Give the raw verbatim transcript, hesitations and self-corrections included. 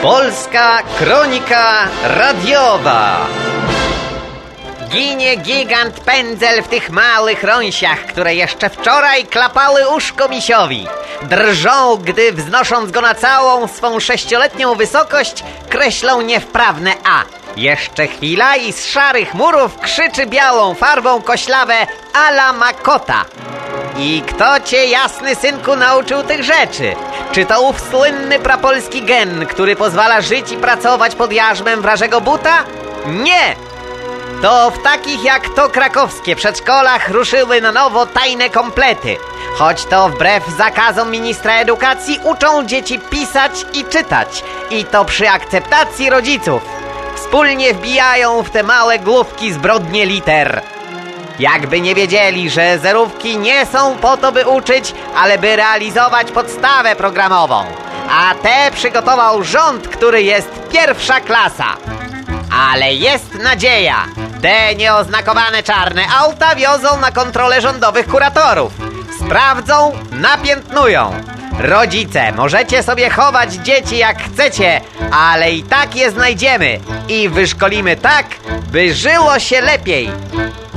Polska Kronika Radiowa. Ginie gigant pędzel w tych małych rąsiach, które jeszcze wczoraj klapały uszko misiowi. Drżą, gdy wznosząc go na całą swą sześcioletnią wysokość, kreślą niewprawne A. Jeszcze chwila i z szarych murów krzyczy białą farbą koślawe ala makota. I kto cię, jasny synku, nauczył tych rzeczy? Czy to ów słynny prapolski gen, który pozwala żyć i pracować pod jarzmem wrażego buta? Nie! To w takich jak to krakowskie przedszkolach ruszyły na nowo tajne komplety. Choć to wbrew zakazom ministra edukacji uczą dzieci pisać i czytać. I to przy akceptacji rodziców. Wspólnie wbijają w te małe główki zbrodnie liter. Jakby nie wiedzieli, że zerówki nie są po to, by uczyć, ale by realizować podstawę programową. A te przygotował rząd, który jest pierwsza klasa. Ale jest nadzieja. Te nieoznakowane czarne auta wiozą na kontrolę rządowych kuratorów. Sprawdzą, napiętnują. Rodzice, możecie sobie chować dzieci jak chcecie, ale i tak je znajdziemy i wyszkolimy tak, by żyło się lepiej.